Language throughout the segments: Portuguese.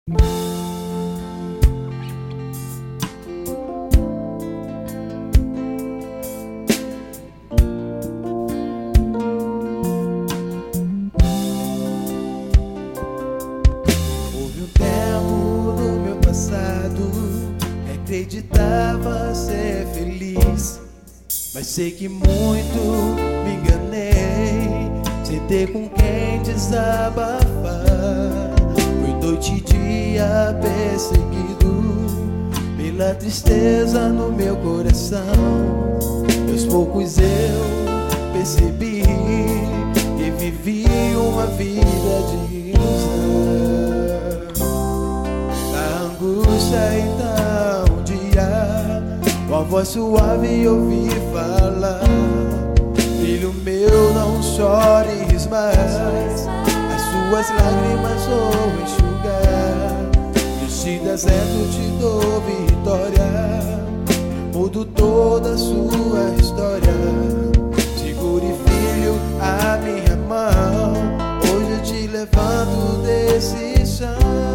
Houve um tempo no meu passado que acreditava ser feliz, mas sei que muito me enganei, sem ter com quem desabafar. Fui noite e dia perseguido pela tristeza no meu coração. E aos poucos eu percebi que vivi uma vida de ilusão. Na angústia então um dia, com a voz suave eu ouvi falar: filho meu, não chores mais, as suas lágrimas vou enxugar. Neste deserto te dou vitória, mudo toda a sua história. Segure, filho, a minha mão, hoje eu te levanto desse chão.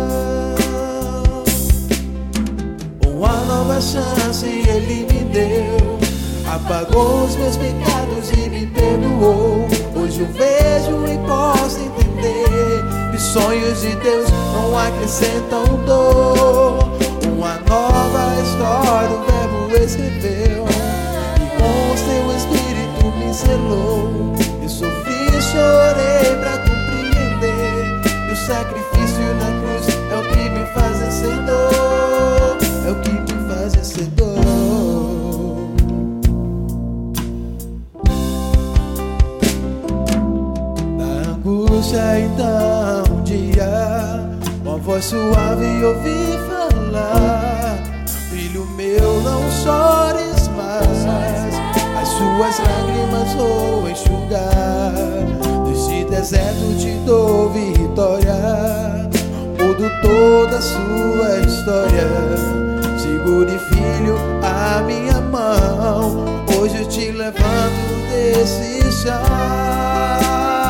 Uma nova chance ele me deu, apagou os meus pecados e me perdoou. Hoje eu vejo e posso entender que sonhos de Deus não acrescentam dor. Uma nova história o Verbo escreveu, e com o seu Espírito me selou. Eu sofri, chorei pra compreender que o sacrifício na cruz é o que me faz vencedor, é o que me faz vencedor. Então um dia, uma voz suave ouvi falar: filho meu, não chores mais, as suas lágrimas vou enxugar. Neste deserto te dou vitória, mudo toda a sua história. Segure, filho, a minha mão, hoje eu te levanto desse chão.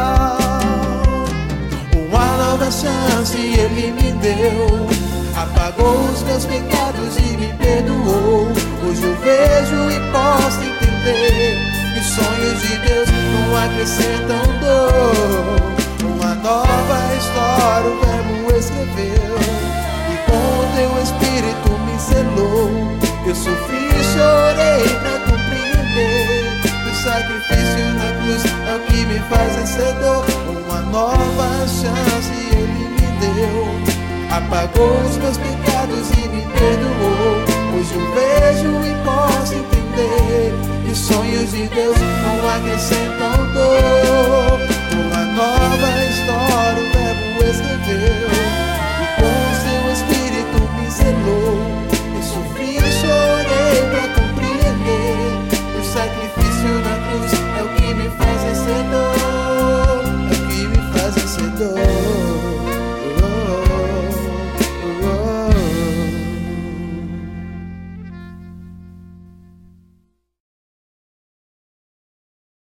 Chance ele me deu, apagou os meus pecados e me perdoou. Hoje eu vejo e posso entender que os sonhos de Deus não acrescentam dor. Uma nova história o Verbo escreveu, e com o teu Espírito me selou. Eu sofri e chorei pra compreender que o sacrifício na cruz é o que me faz vencedor. Uma nova chance ele me deu, apagou os meus pecados e me perdoou. Hoje eu vejo e posso entender que os sonhos de Deus não acrescentam